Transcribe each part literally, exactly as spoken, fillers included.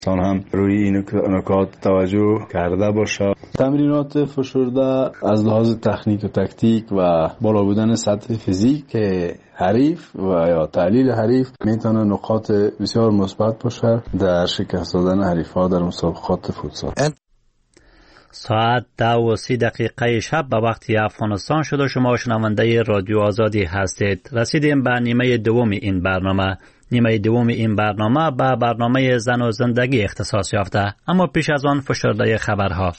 انسان هم روی این نکات توجه کرده باشه. تمرینات فشرده از لحاظ تکنیک و تکتیک و بالا بودن سطح فیزیک که حریف و یا تحلیل حریف میتونه نقاط بسیار مثبت باشه در شکست دادن حریف‌ها در مسابقات فوتسال. ساعت دو و سی دقیقه شب به وقتی افغانستان شده. شما شنونده رادیو آزادی هستید. رسیدیم به نیمه دوم این برنامه. نیمه دوم این برنامه به برنامه زن و زندگی اختصاص یافته، اما پیش از آن فشرده خبرها.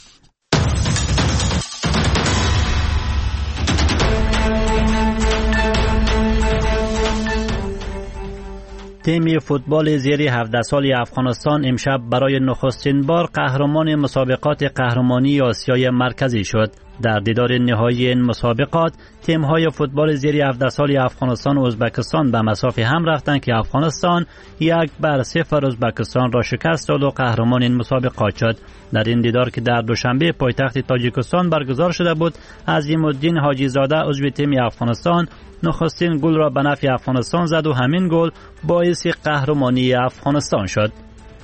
تیم فوتبال زیر هفده سالی افغانستان امشب برای نخستین بار قهرمان مسابقات قهرمانی آسیای مرکزی شد. در دیدار نهایی این مسابقات تیم‌های فوتبال زیر هفده سالی افغانستان و ازبکستان به مسافه هم رفتند که افغانستان یک بر صفر ازبکستان را شکست داد و قهرمان این مسابقات شد. در این دیدار که در دوشنبه پایتخت تاجیکستان برگزار شده بود، عظیم الدین حاجی زاده عضو تیم افغانستان نخستین گل را به نفع افغانستان زد و همین گل باعث قهرمانی افغانستان شد.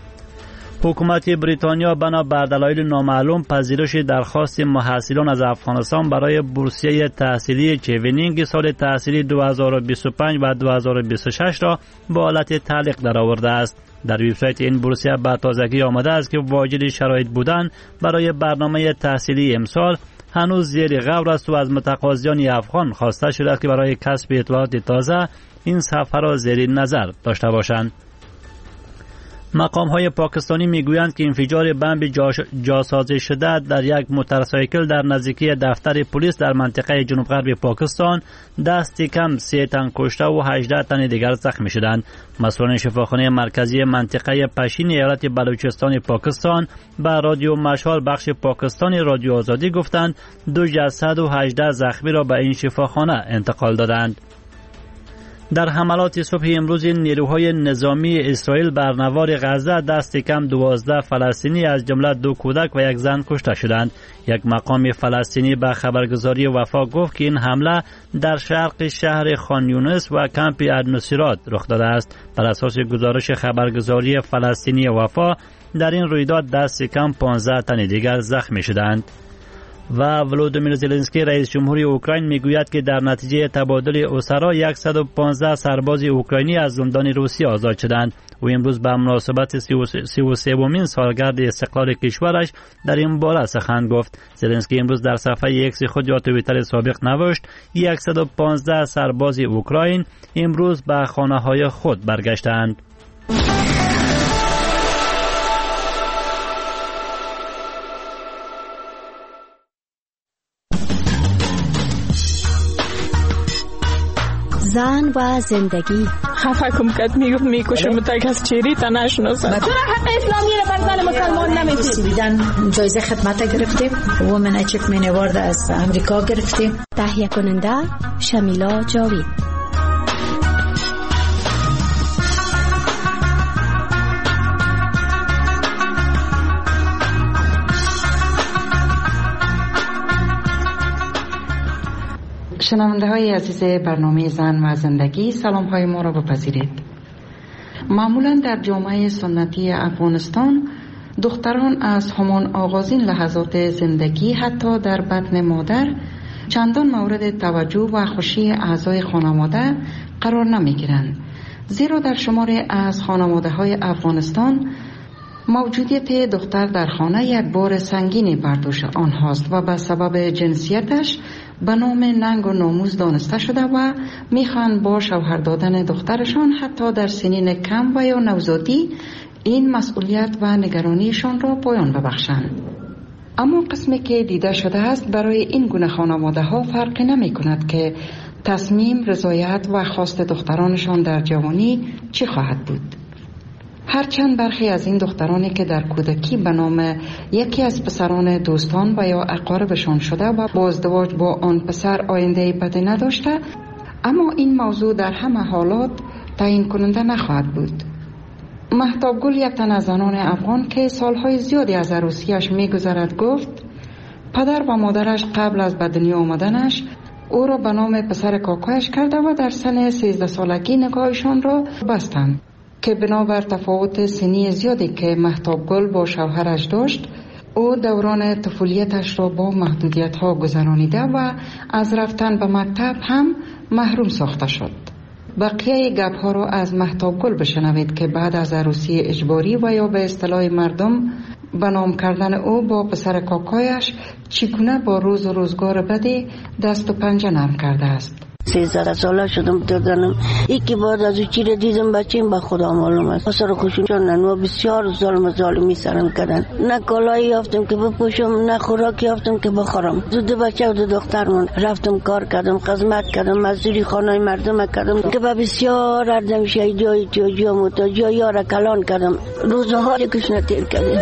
حکومت بریتانیا بنا بر دلایل نامعلوم پذیرش درخواست محصلان از افغانستان برای بورسیه تحصیلی چوینینگ سال تحصیلی دو هزار و بیست و پنج و دو هزار و بیست و شش را به حالت تعلیق درآورده است. در وبسایت این بورسیه به تازگی آمده است که واجد شرایط بودن برای برنامه تحصیلی امسال هنوز زیر غور است و از متقاضیان افغان خواسته شده است که برای کسب اطلاعات تازه این صفحه را زیر نظر داشته باشند. مقام های پاکستانی میگویند که انفجار بمب جاسازی شده در یک موتورسایکل در نزدیکی دفتر پلیس در منطقه جنوب غرب پاکستان دست کم سه تن کشته و هجده تن دیگر زخمی شدند. مسئولان شفاخانه مرکزی منطقه پشین ایالت بلوچستان پاکستان به رادیو مشال بخش پاکستانی رادیو آزادی گفتند دو جسد و هجده زخمی را به این شفاخانه انتقال دادند. در حملات صبح امروز نیروهای نظامی اسرائیل بر نوار غزه دست کم دوازده فلسطینی از جمله دو کودک و یک زن کشته شدند. یک مقام فلسطینی به خبرگزاری وفا گفت که این حمله در شرق شهر خان یونس و کمپ النصیرات رخ داده است. بر اساس گزارش خبرگزاری فلسطینی وفا در این رویداد دست کم پانزده تن دیگر زخمی شدند. و ولودیمیر زلنسکی رئیس جمهوری اوکراین میگوید که در نتیجه تبادل اسرا صد و پانزده سرباز اوکراینی از زندان روسیه آزاد شدند. او امروز به مناسبت سی و سومین سالگرد استقلال کشورش در این باره سخن گفت. زلنسکی امروز در صفحه ایکس خود یا توییتر سابق نوشت صد و پانزده سرباز اوکراین امروز به خانه های خود برگشتند. زن و زندگی. خفه کم کد میگفت میکشم تا کس چیری تا نشناسم. چرا حق اسلامی را بر زن مسلمان نمیدید؟ جایزه خدمت گرفتیم. وومن اچیومنت اوارد از امریکا گرفتیم. تهیه کننده شمیلا جاوید. شنونده های عزیز برنامه زن و زندگی، سلام های ما را بپذیرید. معمولا در جامعه سنتی افغانستان دختران از همان آغازین لحظات زندگی حتی در بطن مادر چندان مورد توجه و خوشی اعضای خانواده قرار نمی گیرند، زیرا در شمار از خانواده های افغانستان موجودیت دختر در خانه یک بار سنگینی بر دوش آنهاست و به سبب جنسیتش به نام ننگ و ناموس دانسته شده و میخوان با شوهر دادن دخترشان حتی در سنین کم و یا نوزادی این مسئولیت و نگرانیشان را پایان ببخشند. اما قسمی که دیده شده است برای این گونه خانواده ها فرقی نمی کند که تصمیم، رضایت و خواست دخترانشان در جوانی چی خواهد بود. هرچند برخی از این دخترانی که در کودکی به نام یکی از پسران دوستان و یا اقاربشان شده و با ازدواج با آن پسر آینده بدی نداشته، اما این موضوع در همه حالات تعیین کننده نخواهد بود. مهتاب گل، یک تن از زنان افغان که سالهای زیادی از عروسیش میگذرد، گفت پدر و مادرش قبل از به دنیا آمدنش او را به نام پسر کاکایش کرده و در سن سیزده سالگی نکاحشان را بستند. که بنابر تفاوت سنی زیادی که مهتاب گل با شوهرش داشت، او دوران طفولیتش را با محدودیت ها گذرانیده و از رفتن به مکتب هم محروم ساخته شد. بقیه گپ ها را از مهتاب گل بشنوید که بعد از عروسی اجباری و یا به اصطلاح مردم به نام کردن او با پسر کاکایش چگونه با روز و روزگار بدی دست و پنجه نرم کرده است. سیزده ساله شدم دادنم یکی بعد از او چیره دیدم بچیم به خدا معلوم است. سر خوشون چندن و بسیار ظلم ظالمی سرم کردن. نه کالایی یافتم که بپوشم، نه خوراکی یافتم که بخورم. دو بچه و دو دخترمون رفتم کار کردم، خدمت کردم، مزدوری خانه مردم کردم که به بسیار اردم شای جای جای جای موتا جای یارا کلان کردم. روزها یکیش نتیر کردم.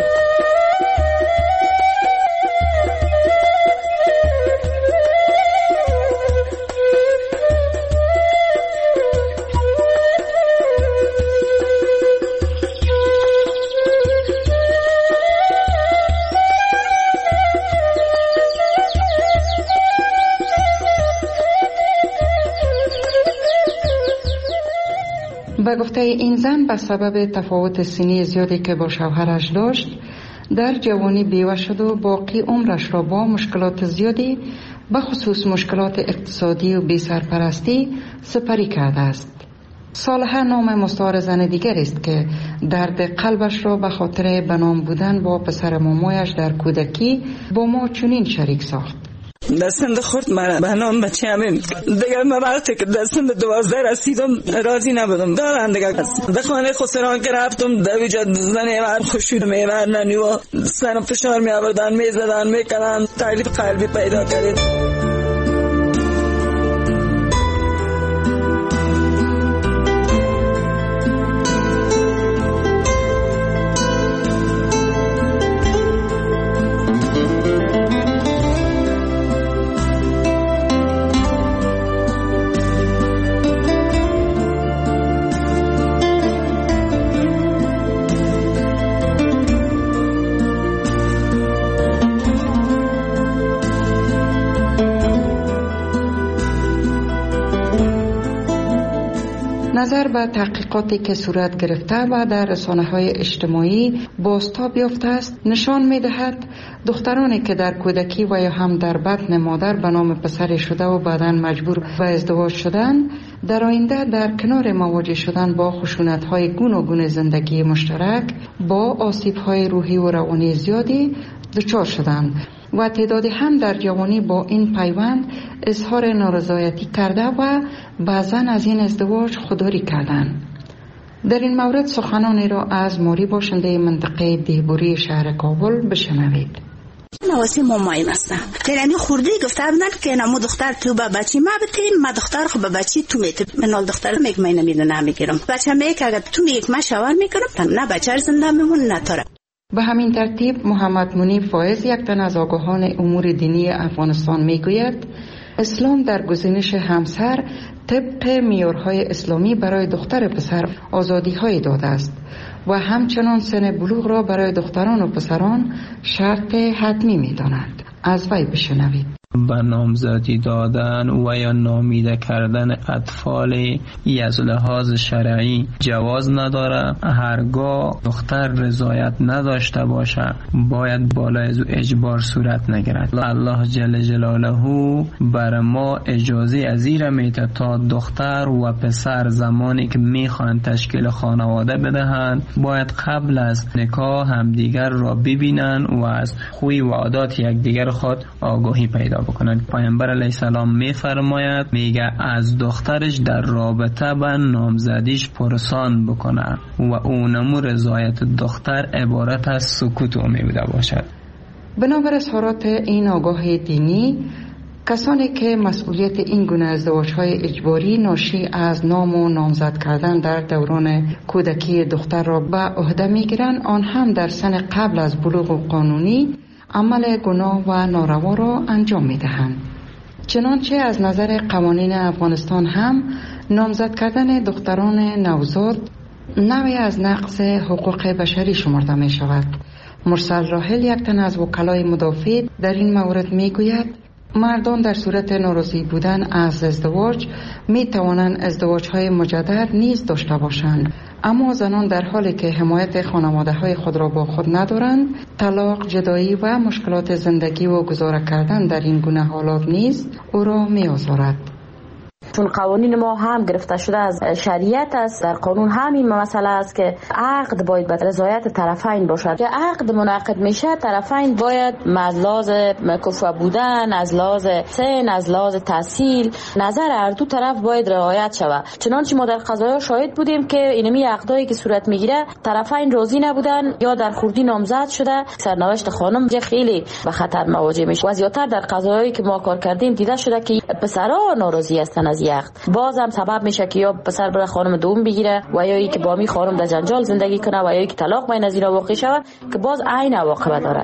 به گفته این زن به سبب تفاوت سنی زیادی که با شوهرش داشت در جوانی بیوه شد و باقی عمرش را با مشکلات زیادی به خصوص مشکلات اقتصادی و بی سرپرستی سپری کرده است. صالحه نام مستعار زن دیگر است که درد قلبش را به خاطر بنام بودن با پسر مامایش در کودکی با ما چنین شریک ساخت. دستند خورد مرا به نام بچه همه دیگر من وقتی که دستند دوازده رسیدم راضی نبودم دارن دیگر در خانه خسران که رفتم در ویجاد زنه من خوشید میورنن و سرم فشار می آوردن می زدن می کنن تکلیف قلبی پیدا کردید. نظر به تحقیقاتی که صورت گرفته و در رسانه‌های اجتماعی بازتاب یافته است نشان می‌دهد دخترانی که در کودکی و یا هم در بطن مادر به نام پسر شده و بعداً مجبور به ازدواج شدند در آینده در کنار مواجه شدن با خشونت‌های گوناگون زندگی مشترک با آسیب‌های روحی و روانی زیادی دچار شدند و تعدادی هم در جوانی با این پیوند اظهار نارضایتی کرده و بعضاً از این ازدواج خودداری کردند. در این مورد سخنانی را از موری باشنده منطقه دیهبوری شهر کابل بشنوید. نواسی مامایم هستم. ترانی خورده گفته بودن که نمو دختر تو با بچی ما بتیم ما دختر خب با بچی تو میت منال دختر میگم من نمیدونم میگیرم بچه میگه اگه تو میگه ما شوهر میکنم نه بچه زنده میمون نه تاره. به همین ترتیب محمد منیب فایز یک تن از آگاهان امور دینی افغانستان میگوید اسلام در گزینش همسر طبق معیارهای اسلامی برای دختر پسر آزادی‌های داده است و همچنان سن بلوغ را برای دختران و پسران شرط حتمی می‌داند. از وی بشنوید. به نامزدی دادن و یا نامیده کردن اطفال از لحاظ شرعی جواز نداره. هرگاه دختر رضایت نداشته باشه باید بالای از اجبار صورت نگیرد. الله جل جلاله بر ما اجازه ازیر میده تا دختر و پسر زمانی که میخوان تشکیل خانواده بدهند باید قبل از نکاح همدیگر را ببینن و از خوی و عادات یکدیگر خود آگاهی پیدا بکنند. پیامبر علیه السلام میفرماید میگه از دخترش در رابطه با نامزدیش پرسان بکنه و اونمو رضایت دختر عبارت از سکوت او میبوده باشد. بنابر اظهارات این آگاه دینی کسانی که مسئولیت این گونه ازدواج‌های اجباری ناشی از نام و نامزد کردن در دوران کودکی دختر را به عهده میگیرند آن هم در سن قبل از بلوغ قانونی عمل گناه و ناروا را انجام میدهند. چنانچه از نظر قوانین افغانستان هم نامزد کردن دختران نوزاد نوعی از نقض حقوق بشری شمرده می شود. مرسل راحل یک تن از وکلای مدافع در این مورد می گوید مردان در صورت ناراضی بودن از ازدواج می توانند ازدواج های مجدد نیز داشته باشند اما زنان در حالی که حمایت خانواده های خود را با خود ندارند، طلاق، جدایی و مشکلات زندگی و گذاره کردن در این گونه حالات نیز او را می آزارد. چون قوانین ما هم گرفته شده از شریعت است، در قانون همین مسئله است که عقد باید به رضایت طرفین باشد. که عقد منعقد میشه، طرفین باید از لحاظ کفو بودن، از لحاظ سن، از لحاظ تحصیل، نظر هر دو طرف باید رعایت شود. چنانچه ما در قضایا شاهد بودیم که اینمی عقدایی که صورت میگیره طرفین راضی نبودن یا در خوردی نامزد شده، سرنوشت خانم خیلی به خطر مواجه میشه. و زیاتر در قضایایی که ما کار کردیم دیده شده که پسرها ناراضی هستن از عقد. باز هم سبب میشه که یا پسر بره خانم دوم بگیره و یا ای که با می خانم در جنجال زندگی کنه و یا ای که طلاق بین از اینا واقع شود که باز عین عواقب داره.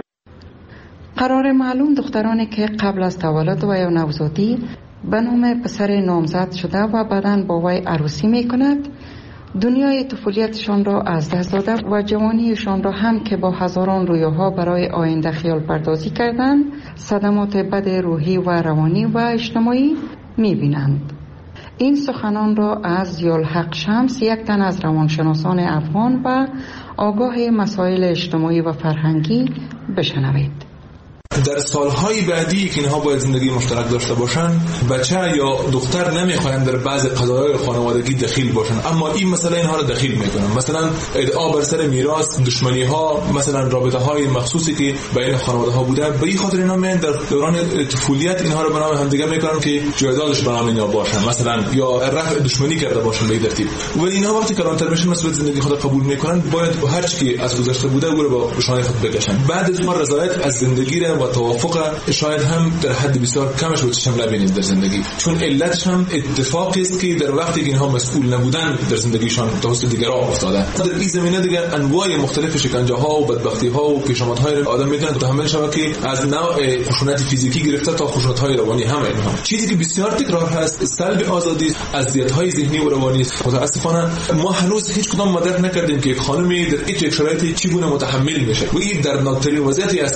قرار معلوم دخترانی که قبل از تولد و یا نوزادی به نام پسر نامزد شده و بعداً با وی عروسی میکند، دنیای طفولیتشان را از دست داده و جوانیشان را هم که با هزاران رویاها برای آینده خیال پردازی کردند، صدمات بد روحی و روانی و اجتماعی میبینند. این سخنان را از ضیاءالحق شمس، یک تن از روانشناسان افغان و آگاه مسائل اجتماعی و فرهنگی، بشنوید. در سالهای بعدی که اینها باید زندگی مشترک داشته باشن، بچه یا دختر نمیخواهند در بعض قضایای خانوادگی دخیل باشن، اما این مسئله اینها را دخیل میکنن. مثلا ادعا بر سر میراث، دشمنی ها، مثلا رابطه های مخصوصی که بین خانواده ها بوده، به این خاطر اینا میان در دوران طفولیت اینها رو به نام همدیگه میکنن که جایدادش به نام اینا باشن، مثلا یا رفع دشمنی کرده باشن به این ترتیب. ولی اینها وقتی کلانتر میشن مسئله زندگی خود قبول میکنن، باید هر چی که از گذشته بوده او رو با شان خود بکشن. بعد از ما رضایت از زندگی و توافق شاید هم در حد بسیار کمش رو چشم نبینیم در زندگی، چون علتش هم اتفاقی است که در وقتی که اینها مسئول نبودن در زندگیشان توسط دیگران افتاده. در این زمینه دیگه انواع مختلف شکنجه ها و بدبختی ها و پیشامدهای آدم میتونه تحمل شود که از نوع خشونت فیزیکی گرفته تا خشونت های روانی هم اینها. چیزی که بسیار تکرار هست سلب آزادی، اذیت های ذهنی و روانی. متاسفانه ما هنوز هیچ کدام مدرک نکردیم که خانمی در هیچ یک شرایطی چگونه متحمل میشه و این در ناکترین وضعیتی است.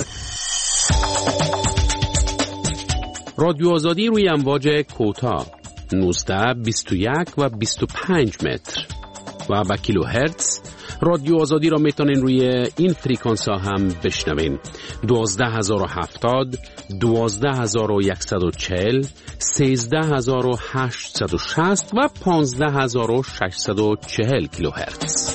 رادیو آزادی روی امواج کوتاه نوزده، بیست و یک و بیست و پنج متر و با کیلو هرتز. رادیو آزادی را میتونین روی این فریکانس ها هم بشنوین: دوازده هزار و هفتاد، دوازده هزار و صد و چهل، سیزده هزار و هشتصد و شصت و پانزده هزار و ششصد و چهل کیلو هرتز.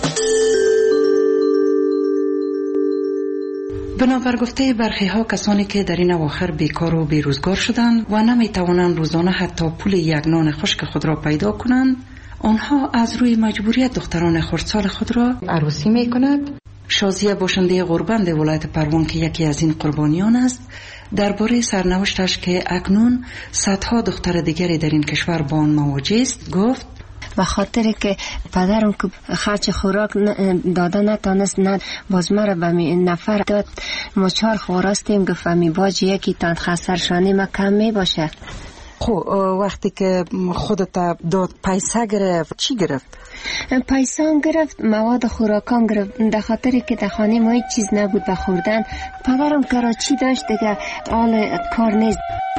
بنابر گفته برخی ها، کسانی که در این اواخر بیکار و بیروزگار شدند و نمی توانند روزانه حتی پول یک نان خشک خود را پیدا کنند، آنها از روی مجبوریت دختران خردسال خود را عروسی می کند. شازیه باشنده غربند ولایت پروان که یکی از این قربانیان است، درباره سرنوشتش که اکنون صدها دختر دیگری در این کشور با آن مواجه است گفت: و خاطر که پدرم که خرچ خوراک داده نتانست، نه باز مرا به این نفر داد، ما چهار خوراستیم، گفت می باج یکی تان خسرشانی ما کم می باشه. خب وقتی که خودت داد پیسه گرفت چی گرفت؟ پیسه گرفت، مواد خوراکان گرفت، در خاطری که در خانه ما هیچ چیز نبود به خوردن. پدرم کراچی داشت دیگه، حال کار نیست.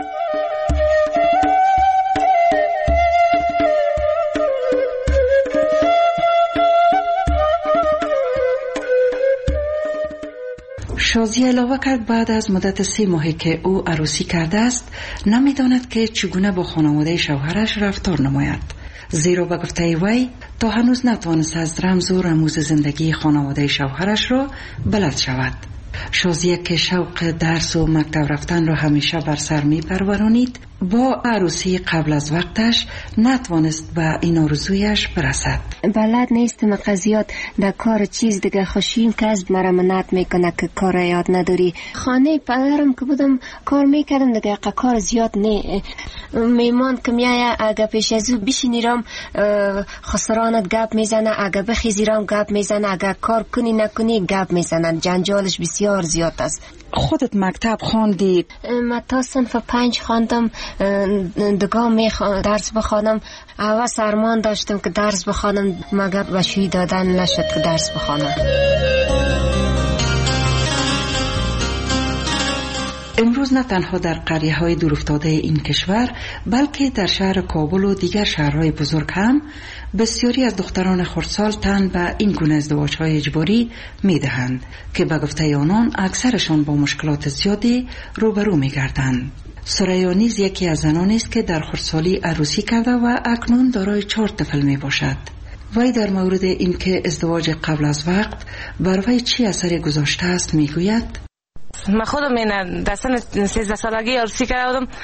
شازیه علاوه کرد بعد از مدت سه ماهی که او عروسی کرده است، نمیداند که چگونه با خانواده شوهرش رفتار نماید، زیرا به گفته وی تا هنوز نتوانست از رمز و رموز زندگی خانواده شوهرش را بلد شود. شازیه که شوق درس و مکتب رفتن را همیشه بر سر می پرورانید، با عروسی قبل از وقتش نتوانست به این آرزویش برسد. بلد نیستم قضیات در کار چیز دیگه، خوشیم کسب مرا منعت میکنه که کار یاد نداری. خانه پدرم که بودم کار میکردم دیگه، کار زیاد نه. میمان که میایه اگه پیش از او بشینیرم خسرانت گپ میزنه، اگه بخیزیرم گپ میزنه، اگه کار کنی نکنی گپ میزنن، جنجالش بسیار زیاد است. خودت مکتب خواندی؟ من تا صنف پنج خواندم، دگاه می درس بخوانم. اول سرمان داشتم که درس بخوانم، مگر بشوی دادن نشد که درس بخوانم. امروز نه تنها در قریه های دورافتاده این کشور بلکه در شهر کابل و دیگر شهرهای بزرگ هم بسیاری از دختران خردسال تن به این گونه ازدواج های اجباری می دهند که به گفته آنان اکثرشان با مشکلات زیادی روبرو می گردند. سریا نیز یکی از زنانی است که در خردسالی عروسی کرده و اکنون دارای چهار طفل می باشد. وی در مورد اینکه ازدواج قبل از وقت بر وی چی اثری گذاشته است می گوید: من خودم این در سن سیزده سالگی عروسی کرده بودم،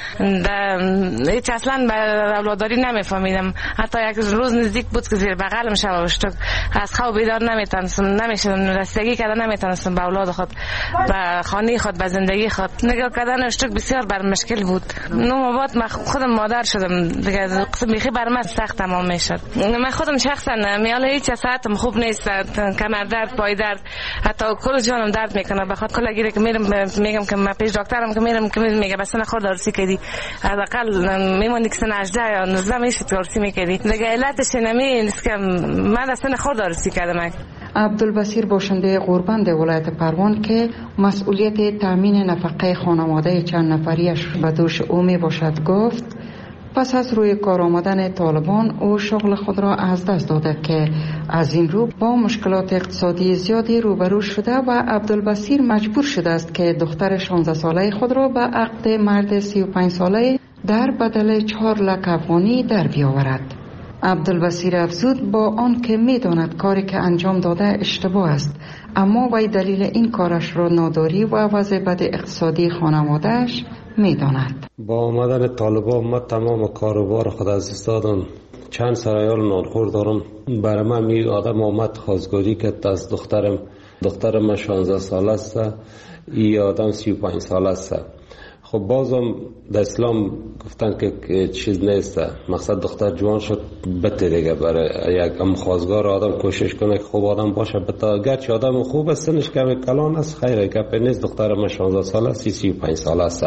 هیچ اصلا به اولاداری نمیفهمیدم. حتی یک روز نزدیک بود که زیر بغلم شب شد، از خواب بیدار نمیتونستم، نمیشدم رسیدگی کردن نمیتونستم به اولاد خود، به خانه خود، به زندگی خود. نگاه کردن اشتک بسیار بر مشکل بود. نو بعد من خودم مادر شدم دیگه، میخی بر من سخت تمام میشد. من خودم شخصا میال هیچ ساعتم خوب نیست، کمر درد، پای درد، حتی کل جانم درد میکنه. بخاطر کلا گیره که میرم میگم که من پیش دکترم که میرم که میگه بس نه خود عروسی کردی، حداقل میموندی که سن هجده یا نوزده میشه عروسی میکردی دیگه. علتش نمی نیست که من اصلا خود عروسی کردم. عبدالبصیر باشنده غوربند ولایت پروان که مسئولیت تامین نفقه خانواده چند نفریش به دوش او می باشد گفت پس از روی کار آمدن طالبان او شغل خود را از دست داده که از این رو با مشکلات اقتصادی زیادی روبرو شده و عبدالبصیر مجبور شده است که دختر شانزده ساله خود را به عقد مرد سی و پنج ساله در بدل چهار لک افغانی در بیاورد. عبدالبصیر افزود با آن که می داند کاری که انجام داده اشتباه است، اما وی دلیل این کارش را ناداری و وضع بد اقتصادی خانوادهش می داند. با آمدن طالبان ما تمام کاروبار خود از دست دادم. چند سرایال نانخور دارم. برای من می آدم آمد خواستگاری که از دخترم دخترم شانزده ساله است، این آدم سی و پنج ساله است. خب بازم در اسلام گفتن که چیز نیست، مقصد دختر جوان شد بته دیگه. برای یک ام خواستگار آدم کوشش کنه که خوب آدم باشه، بتا گرچه آدم خوب است سنش کمی کلان است، خیره گپ نیست. دختر من شانزده ساله است، سی و پنج ساله است.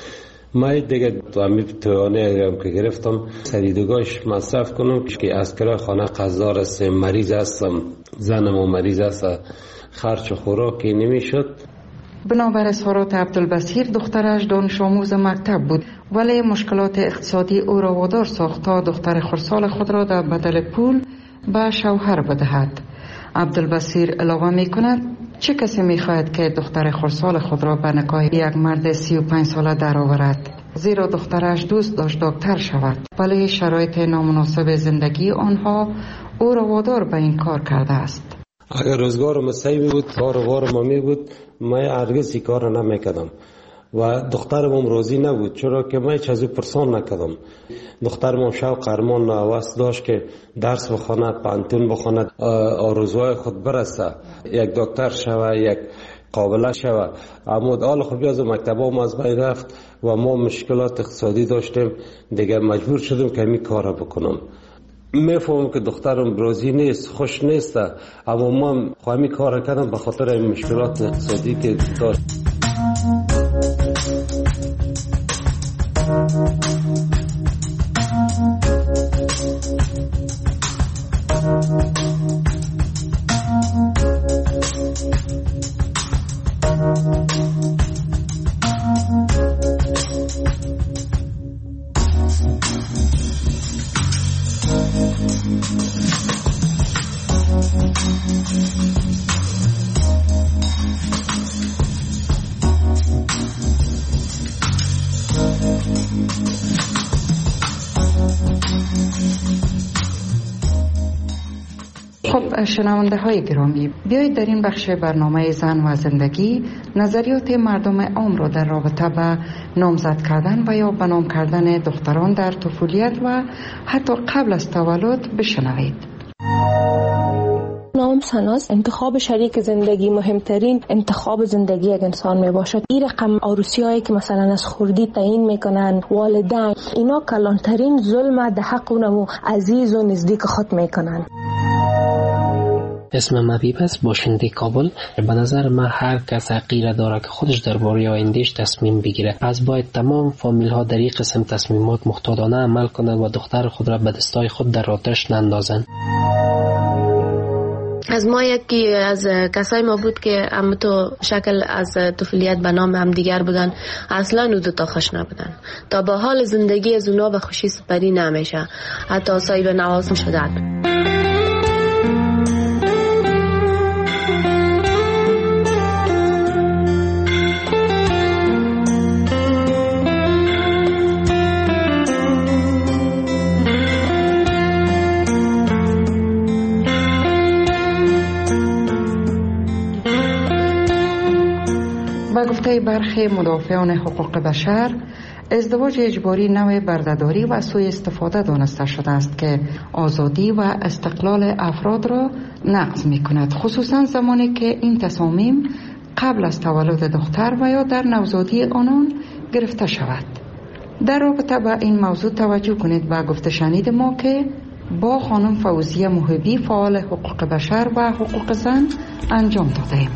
من دیگه تو امید توانه که گرفتم سریدگاهش مصرف کنم که از کرای خانه قرضدار است، مریض هستم، زنم و مریض است، خرچ خوراکی نمیشد. بنابر اظهارات عبدالبصیر دخترش دانش آموز مکتب بود ولی مشکلات اقتصادی او را وادار ساخت تا دختر خردسال خود را در بدل پول به شوهر بدهد. عبدالبصیر علاوه می کند چه کسی می خواهد که دختر خردسال خود را به نکاح یک مرد سی و پنج ساله درآورد، زیرا دخترش دوست داشت دکتر شود ولی شرایط نامناسب زندگی آنها او را وادار به این کار کرده است. اگر روزگارم صحیح بود، کاروبارم می بود، من هرگز این کار نمیکردم و دخترم راضی نبود، چرا که من هیچ از او پرسان نکردم. دخترم شوق ارمان هوس داشت که درس بخواند، پانتون بخواند، آرزوهای خود برسه، یک دکتر شوه، یک قابله شوه. اما حال خب از مکتبام از بین رفت و ما مشکلات اقتصادی داشتیم، دیگه مجبور شدم که این کار بکنم. میفهمم که دخترم راضی نیست، خوش نیست، اما من خواهمی کار کردم به خاطر این مشکلات اقتصادی که داشت. خب شنونده های گرامی، بیایید در این بخش برنامه زن و زندگی نظریات مردم عام را در رابطه به نامزد کردن و یا به نام کردن دختران در طفولیت و حتی قبل از تولد بشنوید. نام سناس انتخاب شریک زندگی مهمترین انتخاب زندگی یک انسان می باشد. این رقم عروسی هایی که مثلا از خردی تعیین میکنن والدین، اینا کلانترین ظلم در حق اونمو عزیز و نزدیک خود میکنن. اسمم حبیب است، باشنده کابل. به نظر من هر کس حقیره داره که خودش درباره آیندهش تصمیم بگیره. پس باید تمام فامیل ها در این قسم تصمیمات محتاطانه عمل کنند و دختر خود را به دستای خود در آتش نندازند. از ما یکی از کسای ما بود که هم تو شکل از طفولیت به نام هم دیگر بودن، اصلا او دو تا خوش نبودن. تا با حال زندگی از اونا به خوشی سپری نمیشه، حتی صاحب نواز شدن. با گفته برخی مدافعان حقوق بشر، ازدواج اجباری نوع بردهداری و سوء استفاده دانسته شده است که آزادی و استقلال افراد را نقض می کند، خصوصا زمانی که این تصامیم قبل از تولد دختر و یا در نوزادی آنان گرفته شود. در رابطه با این موضوع توجه کنید و گفته شنید ما که با خانم فوزیه محبی فعال حقوق بشر و حقوق زن انجام دادیم.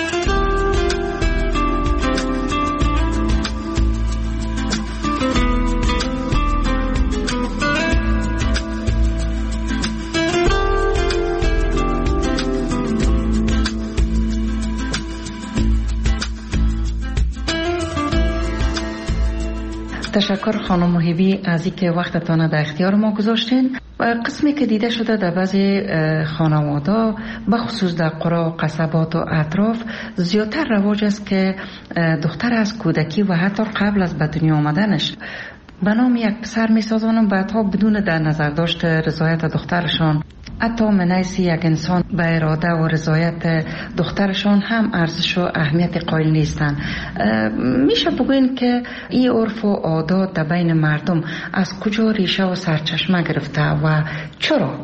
تشکر خانم محبی از اینکه وقتتان در اختیار ما گذاشتین. قسمی که دیده شده در بعضی خانواده به خصوص در قرى و قصبات و اطراف زیادتر رواج است که دختر از کودکی و حتی قبل از به دنیا آمدنش به نام یک پسر میسازن و بعدها بدون در نظر داشت رضایت دخترشان، حتی منیس یک انسان به اراده و رضایت دخترشان هم ارزش و اهمیت قائل نیستند. میشه بگوین که این عرف و عادات در بین مردم از کجا ریشه و سرچشمه گرفته و چرا؟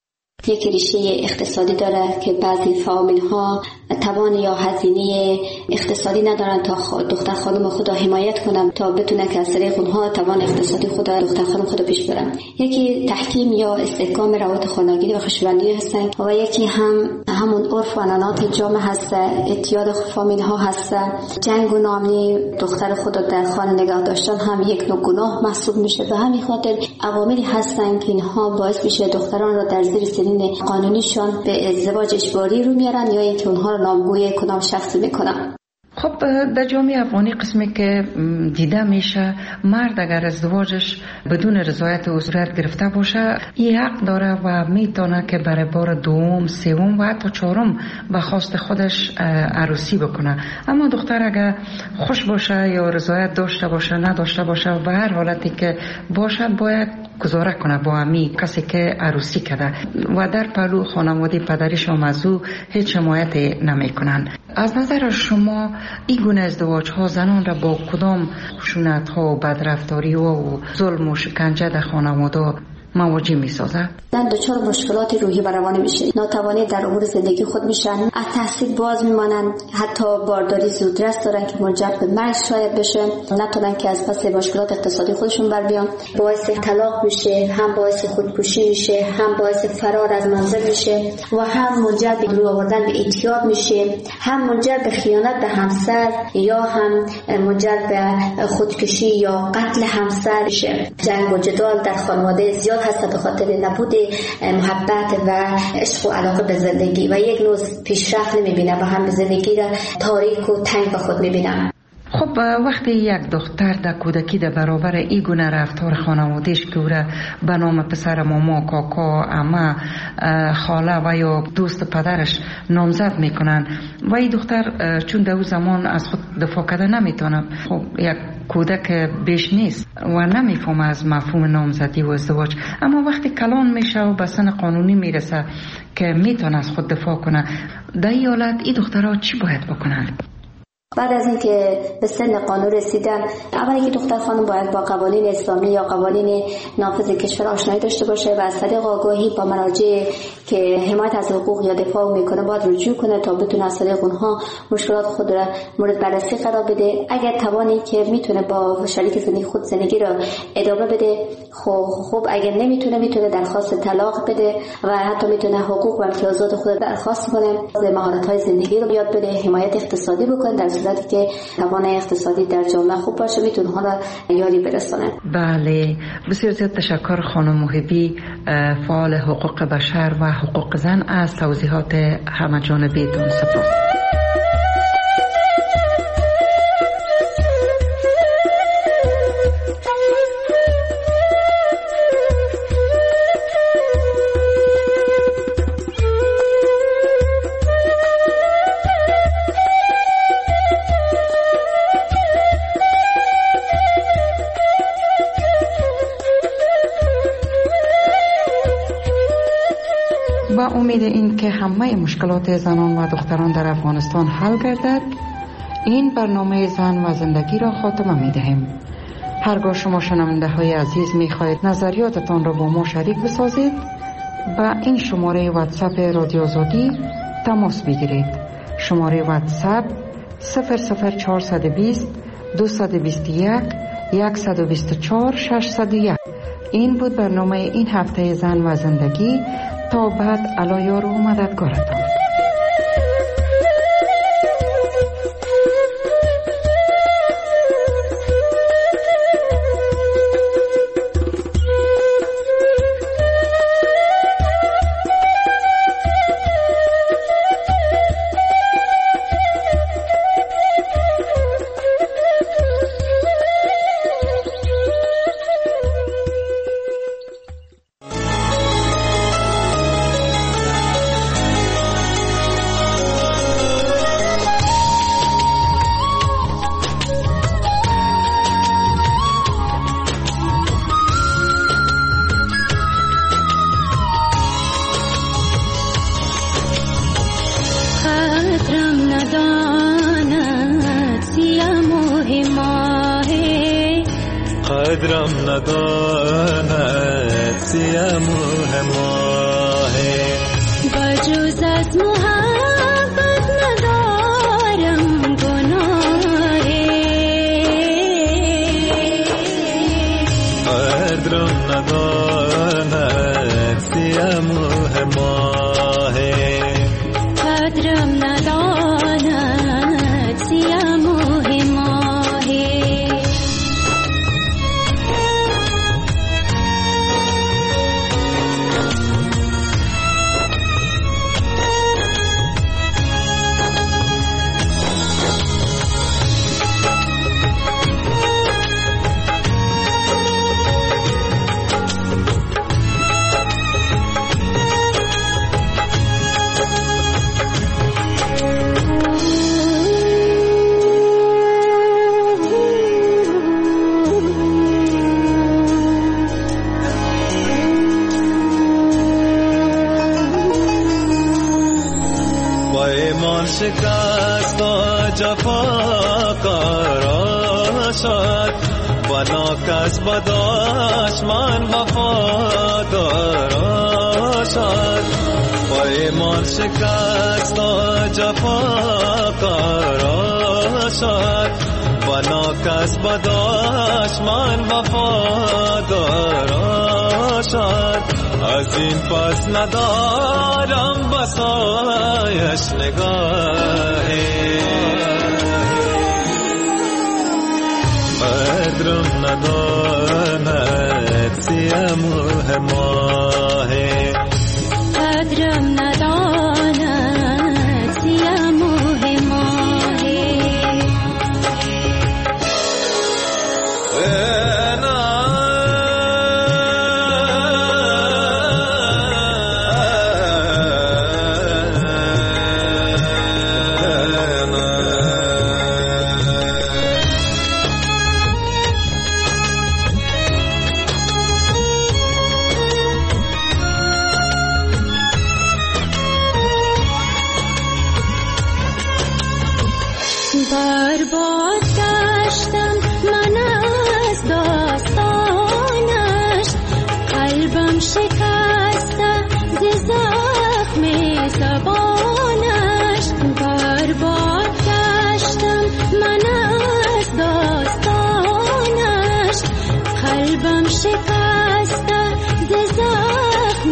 یک ریشه اقتصادی داره که بعضی فامیل ها توان یا هزینه اقتصادی ندارن تا دختر خانم خود را حمایت کنن تا بتونه که از طریق اونها توان اقتصادی خود دختر خانم خود پیش برن. یکی تحکیم یا استحکام روابط خانگی و خوشبندی هستن و یکی هم همون عرف و عنعنات جامعه هست، اعتیاد فامیل ها هست. جنگ و ناامنی دختر خود در خانه نگاه داشتن هم یک نوع گناه محسوب میشه. به همین خاطر عواملی هستن که اینها باعث میشه دختران را در زیر سنین قانونیشان به ازدواج اجباری رو میارن یا اینکه اونها رو نامگوی کدام شخصی میکنن. خب در جامعه افغانی قسمی که دیده میشه مرد اگر ازدواجش بدون رضایت او صورت گرفته باشه این حق داره و میتونه که برای بار دوم، سوم و حتی چهارم به خواست خودش عروسی بکنه. اما دختر اگر خوش باشه یا رضایت داشته باشه نداشته باشه و به هر حالتی که باشه باید گزاره کنه با امی کسی که عروسی کرده و در پلو خانواده پدریش هم از او هیچ حمایت نمی کنن. از نظر شما این گونه ازدواج ها زنان را با کدام خشونت ها و بدرفتاری ها و ظلم و شکنجه در خانواده مواجه می سازد؟ زن دچار مشکلات روحی و روانی میشه، ناتوانی در امور زندگی خود میشن، از تحصیل باز میمانند، حتی بارداری زودرس دارن که منجر به مرگ شاید بشه، نتونن که از پس مشکلات اقتصادی خودشون بر بیان، باعث طلاق میشه، هم باعث خودکشی میشه، هم باعث فرار از منزل میشه و هم منجر به دور آوردن به اعتیاد میشه، هم منجر به خیانت به همسر یا هم منجر به خودکشی یا قتل همسر میشه. جنگ و جدال در خانواده زیاد هست به خاطر نبود محبت و عشق و علاقه به زندگی و یک نوع پیشرفت نمیبینه و هم زندگی را تاریک و تنگ به خود میبینه. خب وقتی یک دختر در کودکی در برابر این گونه رفتار خانوادهش که او را به نام پسر ماما، کاکا، عمه، خاله و یا دوست پدرش نامزد میکنن و این دختر چون در اون زمان از خود دفاع کرده نمیتونه، خب یک کودک بیش نیست و نمیفهمه از مفهوم نامزدی و ازدواج، اما وقتی کلان میشه و به سن قانونی میرسه که میتونه از خود دفاع کنه، در این حالت این دخترها چی باید بکنن؟ بعد از اینکه به سن قانون رسیدن، اولی که دختر خانم باید با قوانین اسلامی یا قوانین نافذ کشور آشنایی داشته باشه و از طریق آگاهی با مراجع که حمایت از حقوق یا دفاع میکنه باید رجوع کنه تا بتونه از طریق اونها مشکلات خود را مورد بررسی قرار بده. اگر توانی که میتونه با شریک زندگی خود زندگی را ادامه بده، خب خب اگر نمیتونه میتونه درخواست طلاق بده و حتی میتونه حقوق و امتیازات خود درخواست کنه، مهارت‌های زندگی رو یاد بده، حمایت اقتصادی بکنه در صورتی که توان اقتصادی در جامعه خوب باشه میتونه اونها را یاری برسونه. بله، بسیار زیاد تشکر خانم محبی، فعال حقوق بشر و حقوق زن، از توضیحات همه جانبیتون. سپاس. با امید این که همه مشکلات زنان و دختران در افغانستان حل گردد، این برنامه زن و زندگی را خاتمه می دهیم. هرگاه شما شنونده های عزیز می خواهید نظریاتتان را با ما شریک بسازید، با این شماره واتساپ رادیو آزادی تماس بگیرید. شماره واتساپ صفر صفر چهارصد و بیست دویست و بیست و یک صد و بیست و چهار ششصد و یک. این بود برنامه این هفته زن و زندگی. تا بعد، علی یار و مددگارتان. قدرم نداند سیم ماه بجوز از محبت ندارم گناه قدرم نداند سیم ماه قدرم نداند سیم ماه شکست و جفا قرار شد بنا کس بداش من وفادار شد با ایمان شکست و جفا قرار شد بنا کس بداش من وفادار شد از این پس ندارم بسایش نگاهی قدرم نداند سیم ماهی قدرم نداند سیم ماهی برباد گشتم من از داستانش قلبم شکسته ز زخم زبانش برباد گشتم من از داستانش قلبم شکسته ز زخم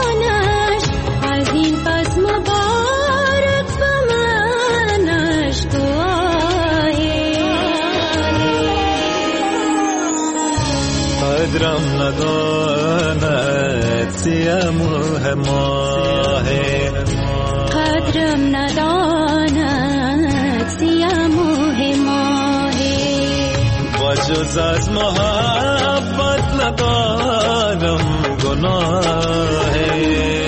زبانش از این پس مبارک به منش موه ماهه قدرم نداند سیاه موه ماهه با جز از محبت ندارم گناهه